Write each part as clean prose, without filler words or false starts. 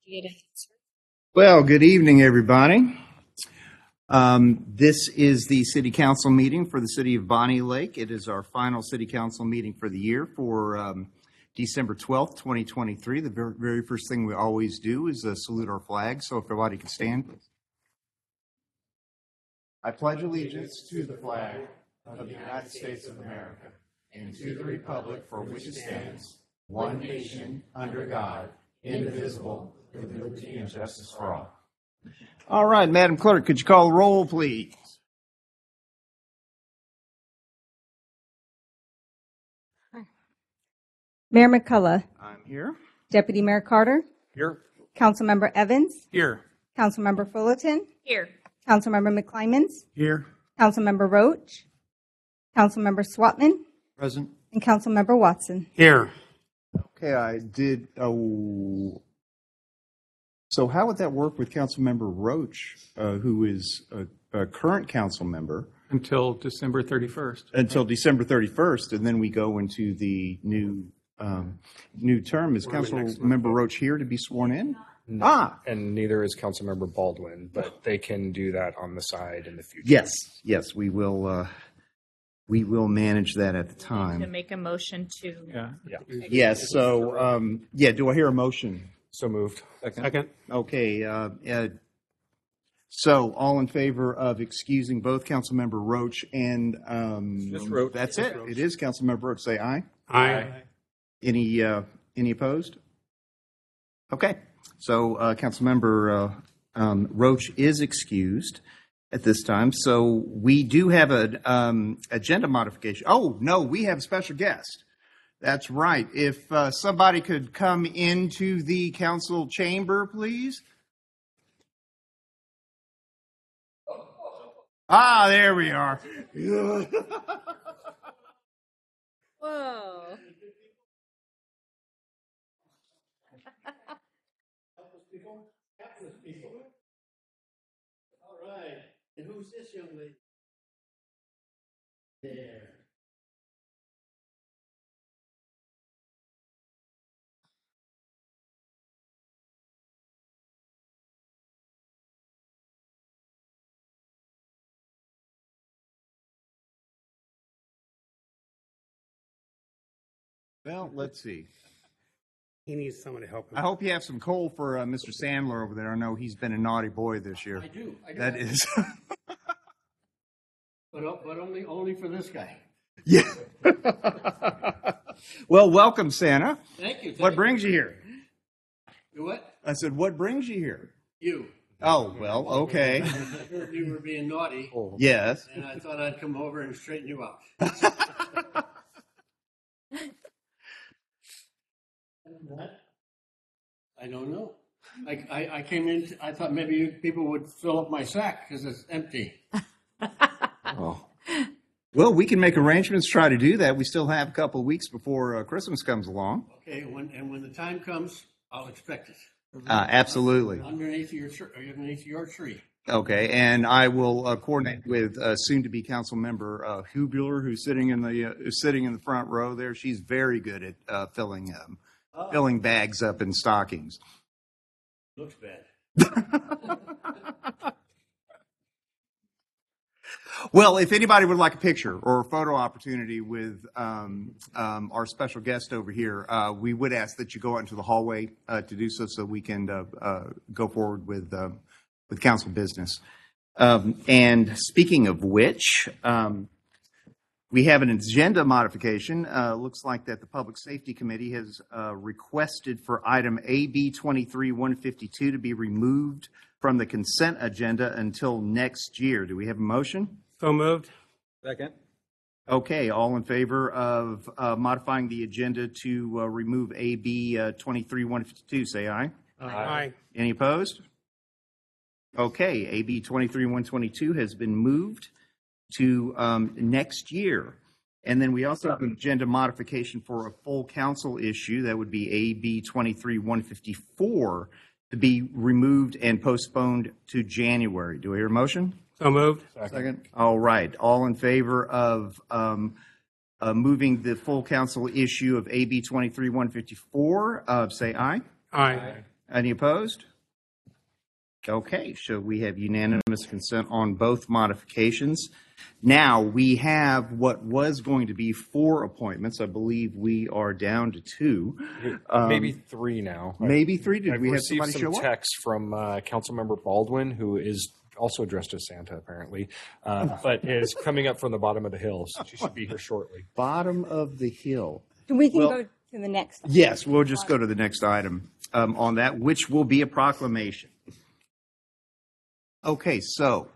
Well, good evening, everybody. This is the City Council meeting for the City of Bonnie Lake. It is our final City Council meeting for the year for December 12th, 2023. The very first thing we always do is salute our flag. So if everybody can stand. I pledge allegiance to the flag of the United States of America and to the republic for which it stands, one nation, under God, indivisible, with liberty and justice for all. All right, Madam Clerk, could you call the roll, please? Mayor McCullough. I'm here. Deputy Mayor Carter. Here. Councilmember Evans. Here. Councilmember Fullerton. Here. Councilmember McClymans. Here. Councilmember Roach. Councilmember Swatman. Present. And Councilmember Watson. Here. Okay, I did. So how would that work with Councilmember Roach, who is a current council member? Until December 31st. Until December 31st, and then we go into the new term. Is Councilmember Roach here to be sworn in? No. And neither is Councilmember Baldwin, but they can do that on the side in the future. Yes, we will manage that at the time. To make a motion to. Yeah. Yes. So, do I hear a motion? So moved. Second. Okay. So, all in favor of excusing both Councilmember Roach and Just Roach. That's Just it. Roach. It is Councilmember Roach. Say aye. Aye. Any opposed? Okay. So, Councilmember Roach is excused at this time. So we do have an agenda modification. Oh, no, we have a special guest. That's right. If somebody could come into the council chamber, please. Ah, there we are. Whoa. All right. And who's this young lady? There. Well, let's see. He needs someone to help him. I hope you have some coal for Mr. Sandler over there. I know he's been a naughty boy this year. I do. That is. But only for this guy. Yeah. Well, welcome, Santa. Thank you. What brings you here? You what? I said, what brings you here? You. Oh, well, okay. I heard you were being naughty, Yes. and I thought I'd come over and straighten you out. I don't know. I came in, I thought maybe you people would fill up my sack because it's empty. Oh. Well, we can make arrangements to try to do that. We still have a couple of weeks before Christmas comes along. Okay, when the time comes, I'll expect it. Absolutely. Underneath your tree. Okay, and I will coordinate with soon-to-be council member Hubuler, who's sitting in the front row there. She's very good at filling bags up in stockings. Looks bad. Well, if anybody would like a picture or a photo opportunity with our special guest over here, we would ask that you go out into the hallway to do so we can go forward with council business. And speaking of which, we have an agenda modification. Looks like that the Public Safety Committee has requested for item AB 23-152 to be removed from the consent agenda until next year. Do we have a motion? So moved. Second. Okay, all in favor of modifying the agenda to remove AB 23-152, say aye. Aye. Any opposed? Okay, AB 23-122 has been moved to next year. And then we also have an agenda modification for a full council issue. That would be AB 23-154 to be removed and postponed to January. Do I hear a motion? So moved. Second. All right. All in favor of moving the full council issue of AB 23-154, say aye. Aye. Any opposed? Okay, so we have unanimous consent on both modifications. Now, we have what was going to be 4 appointments. I believe we are down to 2. Maybe 3 now. Maybe 3. Did I've we have received somebody some show up? texts from Councilmember Baldwin, who is also dressed as Santa, apparently, but is coming up from the bottom of the hill, so she should be here shortly. Bottom of the hill. We can Well- go to the next. Yes, we'll just go to the next item on that, which will be a proclamation. Okay, so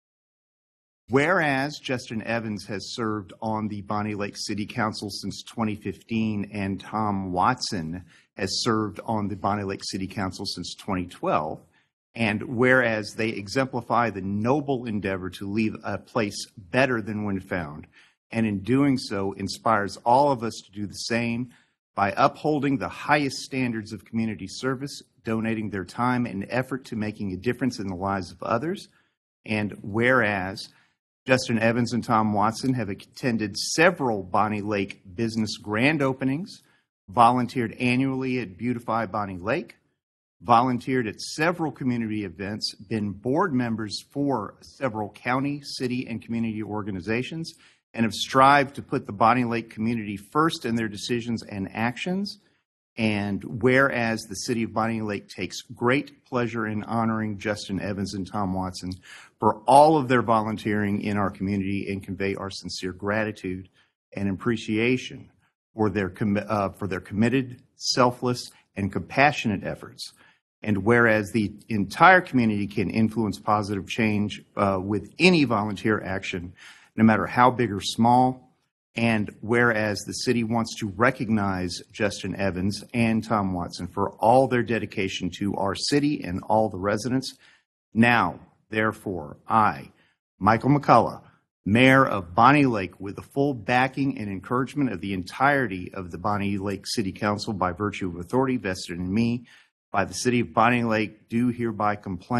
whereas Justin Evans has served on the Bonnie Lake City Council since 2015 and Tom Watson has served on the Bonnie Lake City Council since 2012, and whereas they exemplify the noble endeavor to leave a place better than when found, and in doing so inspires all of us to do the same by upholding the highest standards of community service, donating their time and effort to making a difference in the lives of others. And whereas Justin Evans and Tom Watson have attended several Bonnie Lake business grand openings, volunteered annually at Beautify Bonnie Lake, volunteered at several community events, been board members for several county, city, and community organizations, and have strived to put the Bonnie Lake community first in their decisions and actions. And whereas the city of Bonnie Lake takes great pleasure in honoring Justin Evans and Tom Watson for all of their volunteering in our community and convey our sincere gratitude and appreciation for their committed, selfless, and compassionate efforts. And whereas the entire community can influence positive change with any volunteer action, no matter how big or small, and whereas the city wants to recognize Justin Evans and Tom Watson for all their dedication to our city and all the residents, now, therefore, I, Michael McCullough, Mayor of Bonnie Lake, with the full backing and encouragement of the entirety of the Bonnie Lake City Council by virtue of authority vested in me by the city of Bonnie Lake, do hereby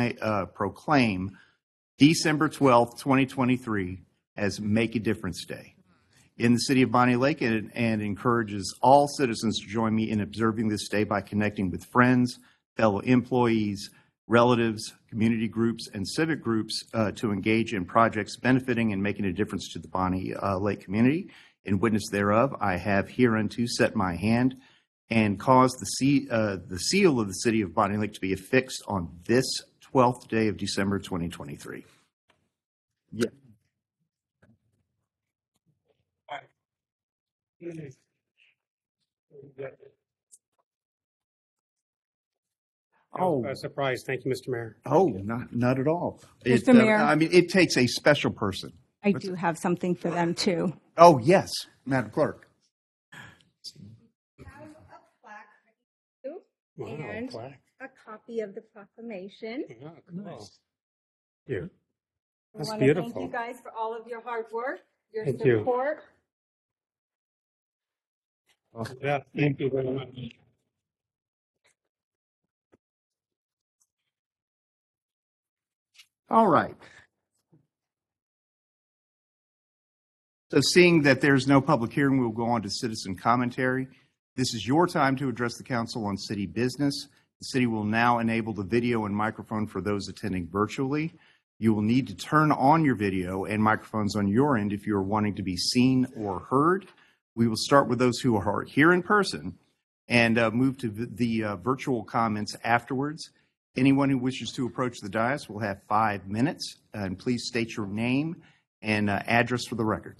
proclaim December 12th, 2023 as Make a Difference Day in the city of Bonnie Lake, and encourages all citizens to join me in observing this day by connecting with friends, fellow employees, relatives, community groups, and civic groups to engage in projects benefiting and making a difference to the Bonnie Lake community. In witness thereof, I have hereunto set my hand and caused the seal of the city of Bonnie Lake to be affixed on this 12th day of December 2023. Yeah. Oh, Surprise. Thank you, Mr. Mayor. oh, not at all. Mr. Mayor. I mean, it takes a special person. I do have something for them, too. Oh, yes, Madam Clerk. Wow, And plaque. a copy of the proclamation. Yeah, cool. Yeah. I That's want to thank beautiful. you guys for all of your hard work, your Thank you. support. Yeah, thank you very much. All right. So seeing that there's no public hearing, we'll go on to citizen commentary. This is your time to address the council on city business. The city will now enable the video and microphone for those attending virtually. You will need to turn on your video and microphones on your end if you are wanting to be seen or heard. We will start with those who are here in person and move to the virtual comments afterwards. Anyone who wishes to approach the dais will have 5 minutes, and please state your name and address for the record.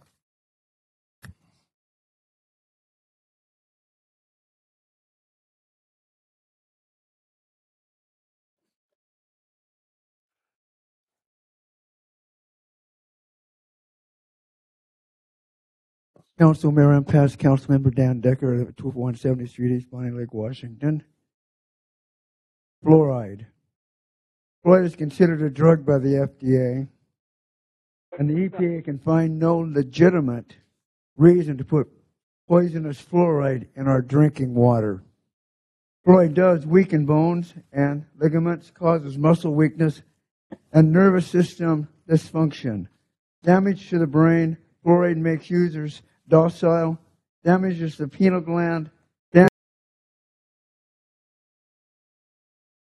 Council Mayor and past Councilmember Dan Decker, I live at 170th Street, East Bonnie Lake, Washington. Fluoride. Fluoride is considered a drug by the FDA, and the EPA can find no legitimate reason to put poisonous fluoride in our drinking water. Fluoride does weaken bones and ligaments, causes muscle weakness, and nervous system dysfunction. Damage to the brain. Fluoride makes users docile, damages the pineal gland,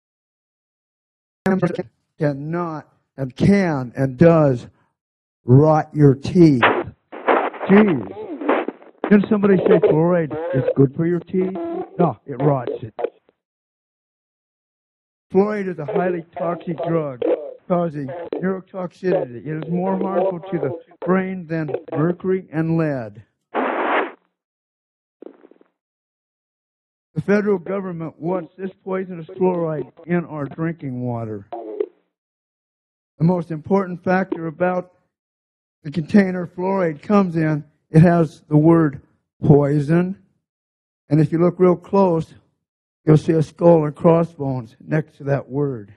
cannot and can and does rot your teeth. Geez. Didn't somebody say fluoride is good for your teeth? No, it rots it. Fluoride is a highly toxic drug causing neurotoxicity. It is more harmful to the brain than mercury and lead. The federal government wants this poisonous fluoride in our drinking water. The most important factor about the container fluoride comes in, it has the word poison. And if you look real close, you'll see a skull and crossbones next to that word.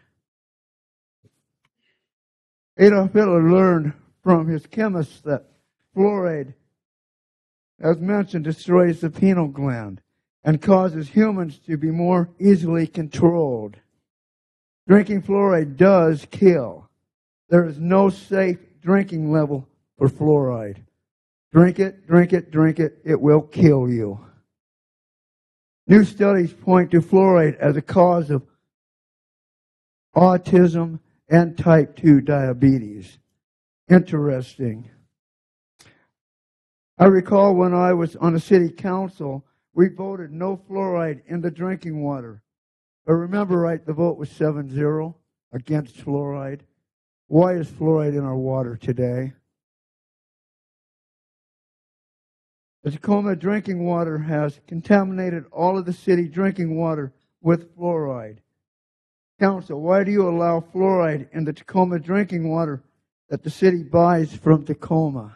Adolf Hitler learned from his chemists that fluoride, as mentioned, destroys the pineal gland and causes humans to be more easily controlled. Drinking fluoride does kill. There is no safe drinking level for fluoride. Drink it, drink it, drink it. It will kill you. New studies point to fluoride as a cause of autism and type 2 diabetes. Interesting. I recall when I was on the city council, we voted no fluoride in the drinking water. But remember right, the vote was 7-0 against fluoride. Why is fluoride in our water today? The Tacoma drinking water has contaminated all of the city drinking water with fluoride. Council, why do you allow fluoride in the Tacoma drinking water that the city buys from Tacoma?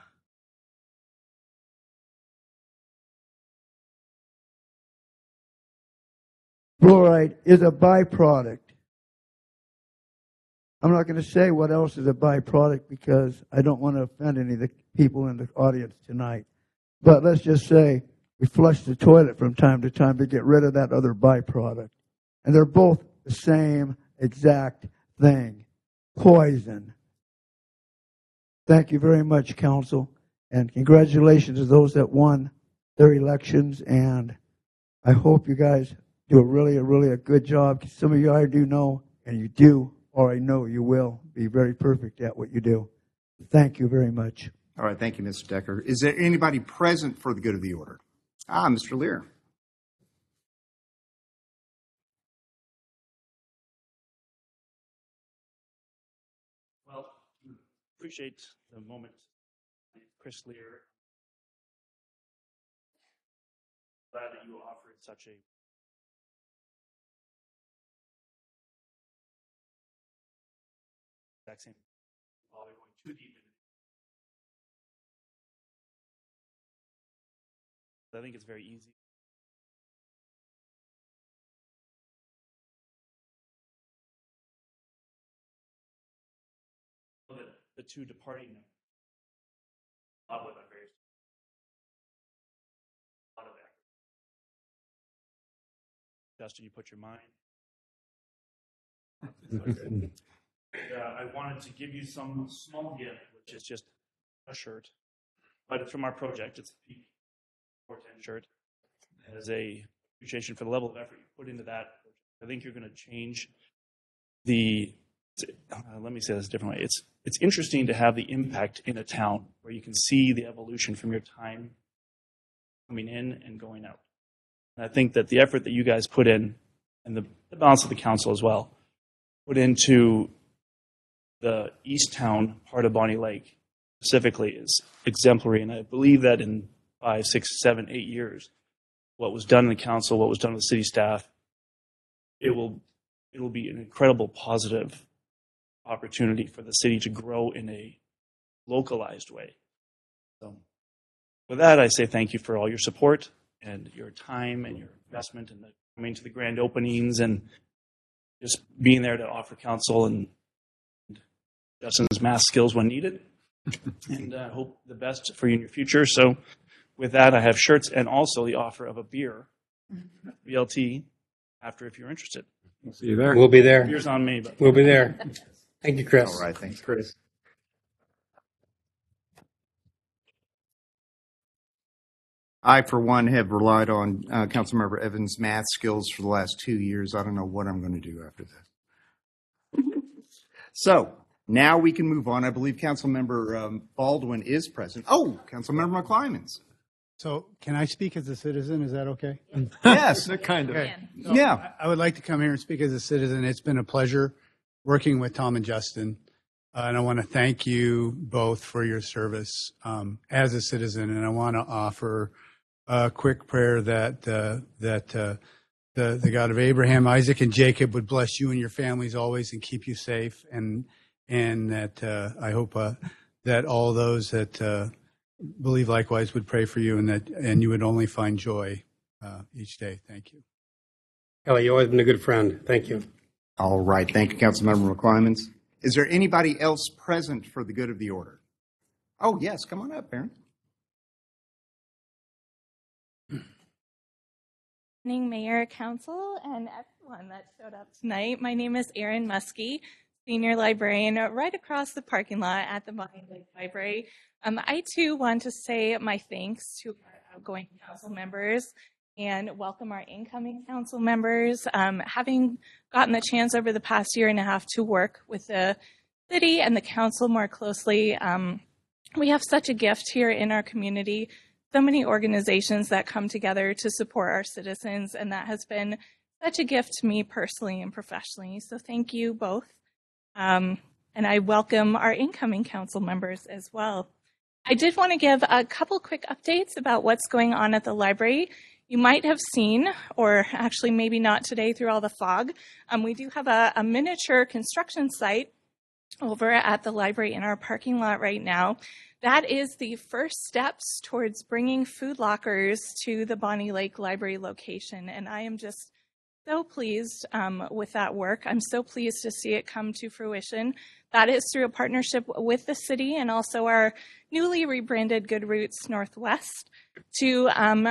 Fluoride is a byproduct. I'm not going to say what else is a byproduct because I don't want to offend any of the people in the audience tonight. But let's just say we flush the toilet from time to time to get rid of that other byproduct. And they're both the same exact thing. Poison. Thank you very much, Council. And congratulations to those that won their elections. And I hope you guys do a really good job. Some of you I do know, and you do, or I know you will be very perfect at what you do. Thank you very much. All right, thank you, Mr. Decker. Is there anybody present for the good of the order? Mr. Lear. Well, appreciate the moment. Chris Lear, glad that you offered such a exact same while they're going too deep into it. I think it's very easy. So that the two departing a lot of that various a lot of that. Justin, you put your mind. I wanted to give you some small gift, which is just a shirt, but it's from our project. It's a Peak 410 shirt. As a appreciation for the level of effort you put into that, I think you're going to change the. Let me say this a different way. It's interesting to have the impact in a town where you can see the evolution from your time coming in and going out. And I think that the effort that you guys put in, and the balance of the council as well, put into the East Town part of Bonnie Lake specifically is exemplary. And I believe that in 5, 6, 7, 8 years, what was done in the council, what was done with the city staff, it will be an incredible positive opportunity for the city to grow in a localized way. So with that, I say thank you for all your support and your time and your investment and coming to the grand openings and just being there to offer counsel and Justin's math skills when needed. And I hope the best for you in your future. So with that, I have shirts and also the offer of a beer, BLT, after if you're interested. We'll see you there. We'll be there. Beer's on me. But. We'll be there. Thank you, Chris. All right, thanks, Chris. I, for one, have relied on Councilmember Evans' math skills for the last 2 years. I don't know what I'm going to do after this. So now we can move on. I believe Councilmember Baldwin is present. Oh, Councilmember McClymans. So can I speak as a citizen? Is that okay? Yes. Kind of. Okay. So Yeah. I would like to come here and speak as a citizen. It's been a pleasure working with Tom and Justin. And I want to thank you both for your service as a citizen. And I want to offer a quick prayer that the God of Abraham, Isaac, and Jacob would bless you and your families always and keep you safe. And that I hope that all those that believe likewise would pray for you, and you would only find joy each day. Thank you. Kelly, you've always been a good friend. Thank you. All right. Thank you, Councilmember McClymans. Is there anybody else present for the good of the order? Oh, yes. Come on up, Aaron. Evening, Mayor, Council, and everyone that showed up tonight. My name is Erin Muskie, Senior Librarian right across the parking lot at the Bonnie Lake Library. I, too, want to say my thanks to our outgoing council members and welcome our incoming council members. Having gotten the chance over the past year and a half to work with the city and the council more closely, we have such a gift here in our community. So many organizations that come together to support our citizens, and that has been such a gift to me personally and professionally. So thank you both. And I welcome our incoming council members as well. I did want to give a couple quick updates about what's going on at the library. You might have seen, or actually maybe not today through all the fog, we do have a miniature construction site over at the library in our parking lot right now. That is the first steps towards bringing food lockers to the Bonnie Lake Library location. And I am just so pleased with that work. I'm so pleased to see it come to fruition. That is through a partnership with the city and also our newly rebranded Good Roots Northwest to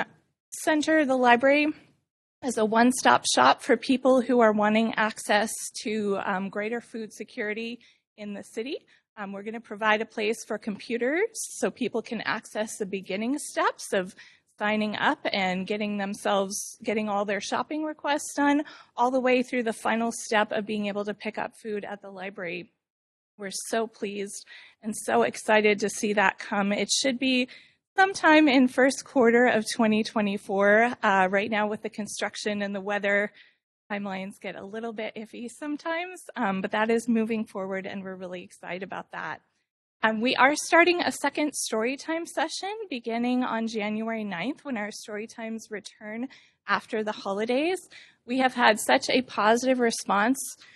center the library as a one-stop shop for people who are wanting access to greater food security in the city. We're going to provide a place for computers so people can access the beginning steps of signing up and getting all their shopping requests done, all the way through the final step of being able to pick up food at the library. We're so pleased and so excited to see that come. It should be sometime in first quarter of 2024. Right now with the construction and the weather, timelines get a little bit iffy sometimes, but that is moving forward and we're really excited about that. We are starting a second Storytime session beginning on January 9th when our Storytimes return after the holidays. We have had such a positive response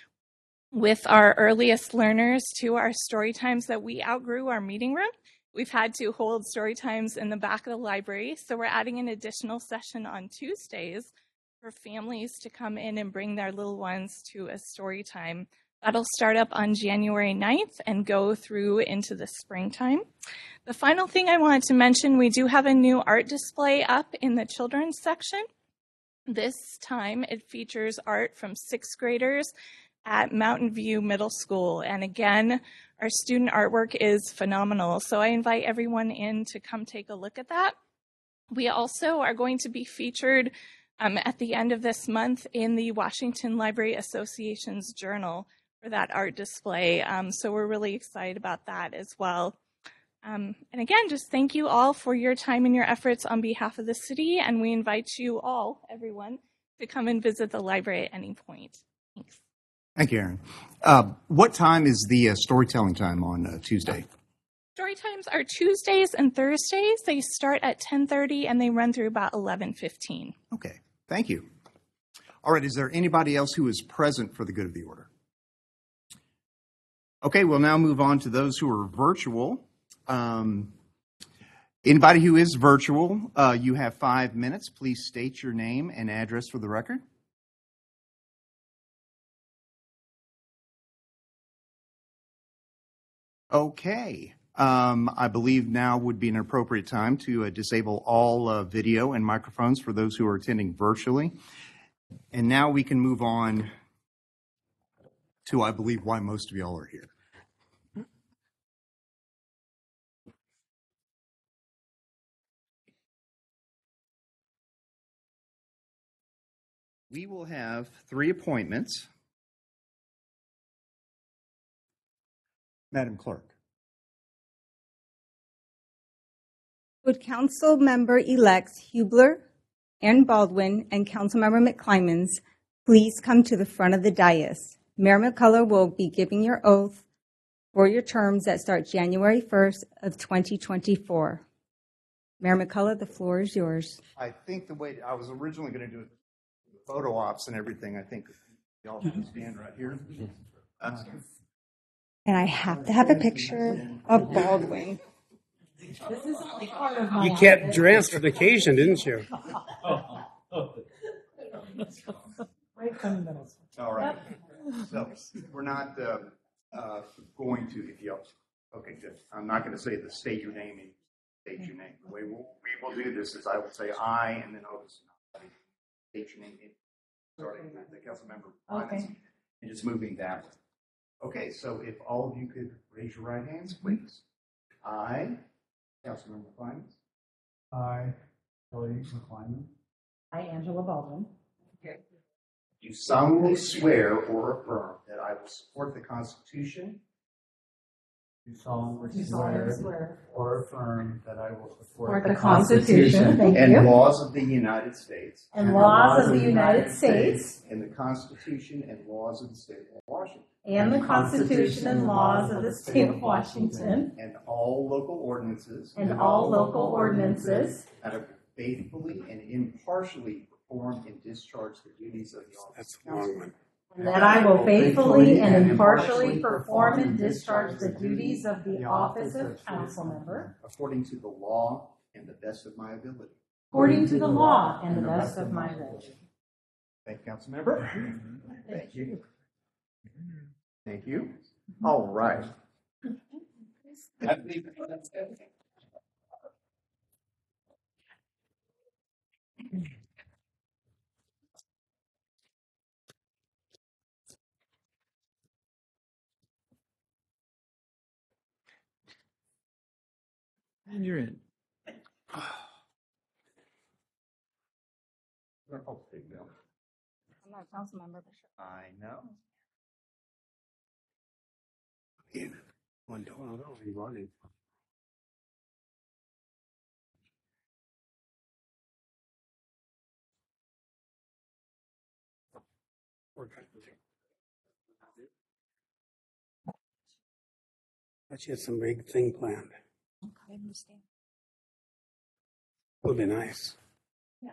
with our earliest learners to our Storytimes that we outgrew our meeting room. We've had to hold Storytimes in the back of the library, so we're adding an additional session on Tuesdays for families to come in and bring their little ones to a story time. That'll start up on January 9th and go through into the springtime. The final thing I wanted to mention, we do have a new art display up in the children's section. This time it features art from sixth graders at Mountain View Middle School. And again, our student artwork is phenomenal. So I invite everyone in to come take a look at that. We also are going to be featured at the end of this month in the Washington Library Association's journal for that art display. So we're really excited about that as well. And again, just thank you all for your time and your efforts on behalf of the city. And we invite you all, everyone, to come and visit the library at any point. Thanks. Thank you, Aaron. What time is the storytelling time on Tuesday? Story times are Tuesdays and Thursdays. They start at 10:30 and they run through about 11:15. Okay, thank you. All right, is there anybody else who is present for the good of the order? Okay, we'll now move on to those who are virtual. Anybody who is virtual, you have 5 minutes. Please state your name and address for the record. Okay. I believe now would be an appropriate time to disable all video and microphones for those who are attending virtually. And now we can move on to, I believe, why most of y'all are here. We will have 3 appointments. Madam Clerk. Would Council Member-elects Hubler and Baldwin and Councilmember McClymans please come to the front of the dais? Mayor McCullough will be giving your oath for your terms that start January 1st of 2024. Mayor McCullough, the floor is yours. I think the way, I was originally going to do it, photo ops and everything, I think y'all should stand right here. And I have to have a picture of Baldwin. You kept dressed for the occasion, didn't you? All right. So we're not going to, if you, okay, good. I'm not going to say the state your name and state your name. The way we will do this is I will say I, and then I'll just state your name, starting with the council member. Okay. And just moving that way. Okay, so if all of you could raise your right hands, please. I, Councilmember Climans. I, Kelly McClyman. I, Angela Baldwin. Do solemnly swear or affirm that I will support the Constitution Do solemnly swear or affirm that I will support the Constitution and laws of the United States and laws of the United States and the Constitution and laws of the state of Washington and the Constitution and laws of the state of Washington and all local ordinances and all local ordinances, that I will faithfully and impartially perform and discharge the duties of the office. That's a long one. and that I will faithfully and impartially perform and discharge the duties of the office of council member according to the law and the best of my ability. according to the law and the best of my ability. Thank you, council member. Thank you. Thank you. All right. And you're in. Oh, big bill. I'm not a council member, but sure. I know. One dollar, you wanted. We're good. But she had some big thing planned. I understand. Would be nice. Yeah.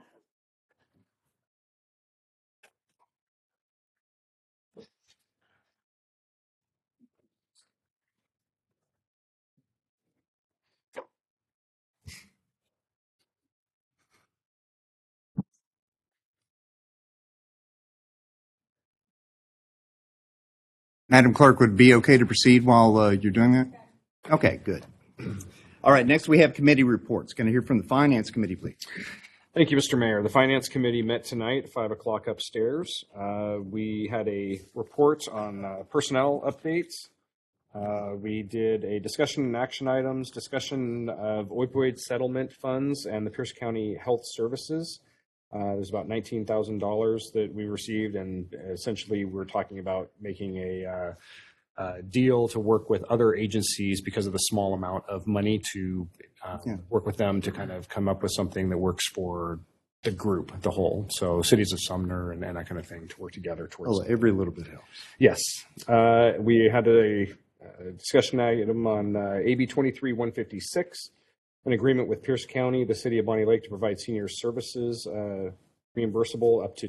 Madam Clerk, would it be okay to proceed while you're doing that? Okay, good. All right, next we have committee reports. Can I hear from the Finance Committee, please? Thank you, Mr. Mayor. The Finance Committee met tonight at 5 o'clock upstairs. We had a report on personnel updates. We did a discussion and action items, discussion of opioid settlement funds and the Pierce County Health Services. There's about $19,000 that we received, and essentially we're talking about making a deal to work with other agencies because of the small amount of money to work with them to kind of come up with something that works for the group, the whole. So cities of Sumner and that kind of thing to work together towards. Oh, every little bit helps. Yes. We had a discussion item on AB 23-156, an agreement with Pierce County, the city of Bonnie Lake, to provide senior services reimbursable up to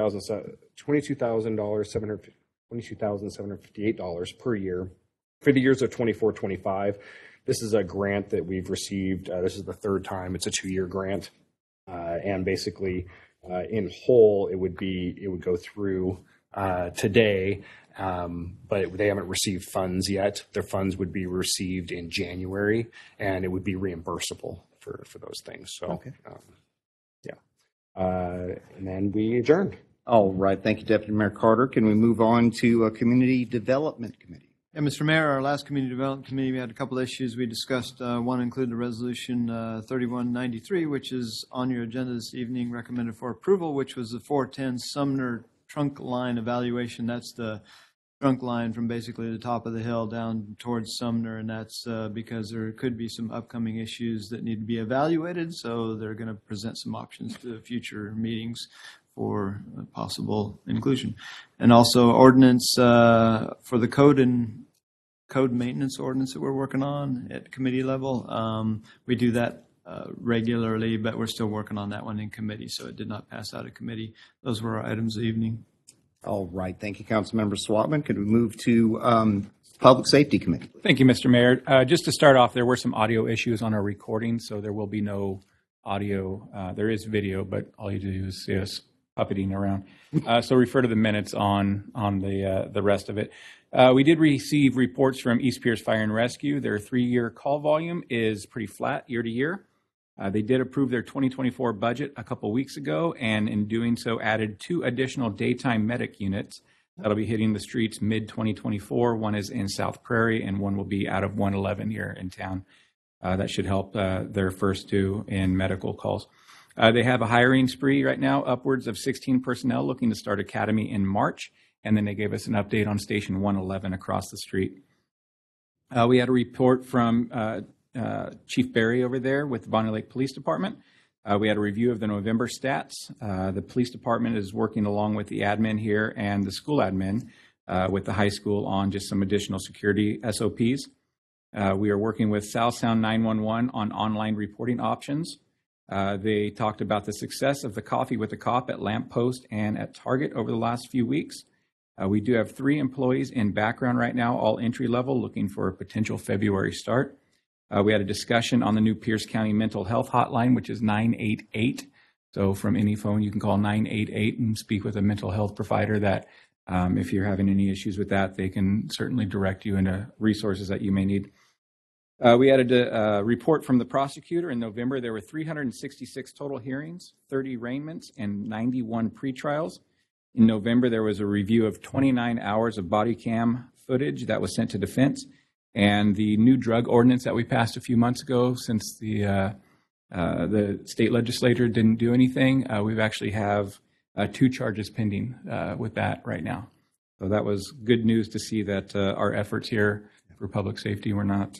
$22,758 per year for the years of 24-25. This is a grant that we've received. This is the third time. It's a 2-year grant. And basically, in whole, it would go through today, but they haven't received funds yet. Their funds would be received in January, and it would be reimbursable for those things. So, Okay. And then we adjourned. All right, thank you, Deputy Mayor Carter. Can we move on to Community Development Committee? Yeah, Mr. Mayor, our last Community Development Committee, we had a couple of issues we discussed. One included Resolution 3193, which is on your agenda this evening, recommended for approval, which was the 410 Sumner trunk line evaluation. That's the trunk line from basically the top of the hill down towards Sumner, and that's because there could be some upcoming issues that need to be evaluated. So they're going to present some options to future meetings for possible inclusion, and also ordinance for the code maintenance ordinance that we're working on at committee level. We do that regularly, but we're still working on that one in committee, so it did not pass out of committee. Those were our items of the evening. All right. Thank you, Councilmember Swatman. Could we move to Public Safety Committee? Thank you, Mr. Mayor. Just to start off, there were some audio issues on our recording, so there will be no audio. There is video, but all you do is see us puppeting around. So refer to the minutes on the rest of it. We did receive reports from East Pierce Fire and Rescue. Their 3-year call volume is pretty flat year to year. They did approve their 2024 budget a couple weeks ago, and in doing so added 2 additional daytime medic units that'll be hitting the streets mid-2024. One is in South Prairie, and one will be out of 111 here in town. That should help their first 2 in medical calls. They have a hiring spree right now, upwards of 16 personnel looking to start academy in March, and then they gave us an update on Station 111 across the street. We had a report from Chief Barry over there with the Bonnie Lake Police Department. We had a review of the November stats. The police department is working along with the admin here and the school admin with the high school on just some additional security SOPs. We are working with South Sound 911 on online reporting options. They talked about the success of the Coffee with a Cop at Lamppost and at Target over the last few weeks. We do have 3 employees in background right now, all entry level, looking for a potential February start. We had a discussion on the new Pierce County Mental Health Hotline, which is 988. So from any phone, you can call 988 and speak with a mental health provider that if you're having any issues with that, they can certainly direct you into resources that you may need. We had a report from the prosecutor in November. There were 366 total hearings, 30 arraignments, and 91 pretrials. In November, there was a review of 29 hours of body cam footage that was sent to defense. And the new drug ordinance that we passed a few months ago, since the state legislature didn't do anything, we've actually have 2 charges pending with that right now. So that was good news to see that our efforts here for public safety were not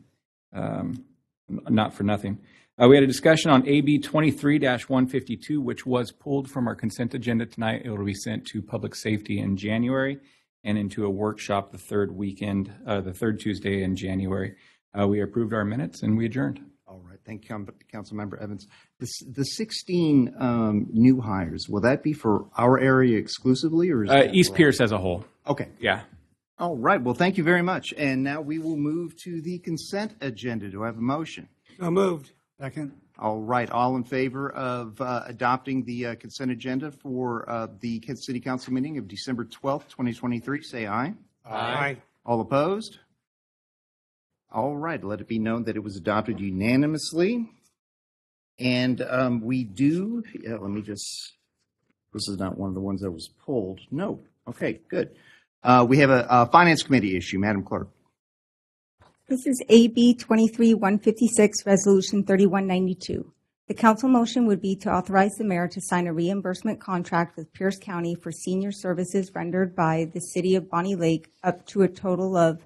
for nothing. We had a discussion on AB 23-152, which was pulled from our consent agenda tonight. It will be sent to public safety in January and into a workshop the third Tuesday in January. We approved our minutes and we adjourned. All right. Thank you, Councilmember Evans. The 16 new hires, will that be for our area exclusively, or is that East Pierce as a whole? Okay. Yeah. All right. Well, thank you very much. And now we will move to the consent agenda. Do I have a motion? So moved. Second. All right. All in favor of adopting the consent agenda for the City Council meeting of December 12th, 2023, say aye. Aye. All opposed? All right. Let it be known that it was adopted unanimously. And we do, let me just, this is not one of the ones that was pulled. No. Okay, good. We have a Finance Committee issue, Madam Clerk. This is AB 23-156, Resolution 3192. The council motion would be to authorize the mayor to sign a reimbursement contract with Pierce County for senior services rendered by the city of Bonnie Lake up to a total of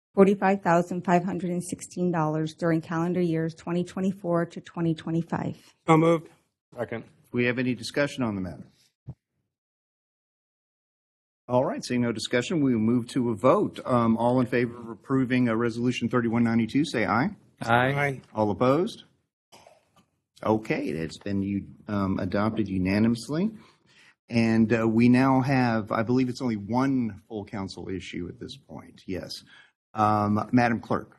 $45,516 during calendar years 2024 to 2025. So moved. Second. Do we have any discussion on the matter? All right, seeing no discussion, we will move to a vote. All in favor of approving Resolution 3192, say aye. Aye. All opposed? Okay, it's been adopted unanimously. And we now have, I believe it's only one full council issue at this point. Yes. Madam Clerk.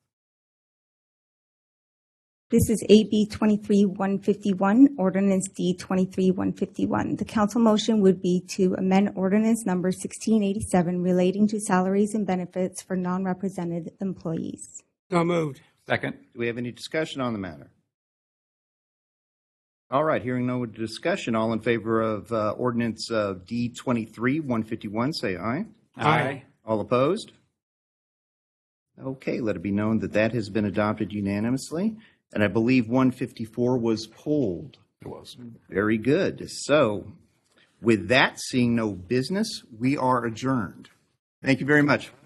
This is AB 23-151, Ordinance D 23-151. The council motion would be to amend Ordinance Number 1687 relating to salaries and benefits for non-represented employees. So moved. Second. Do we have any discussion on the matter? All right, hearing no discussion, all in favor of Ordinance D 23-151, say aye. Aye. All opposed? Okay, let it be known that that has been adopted unanimously. And I believe 154 was pulled. It was. Very good. So with that, seeing no business, we are adjourned. Thank you very much.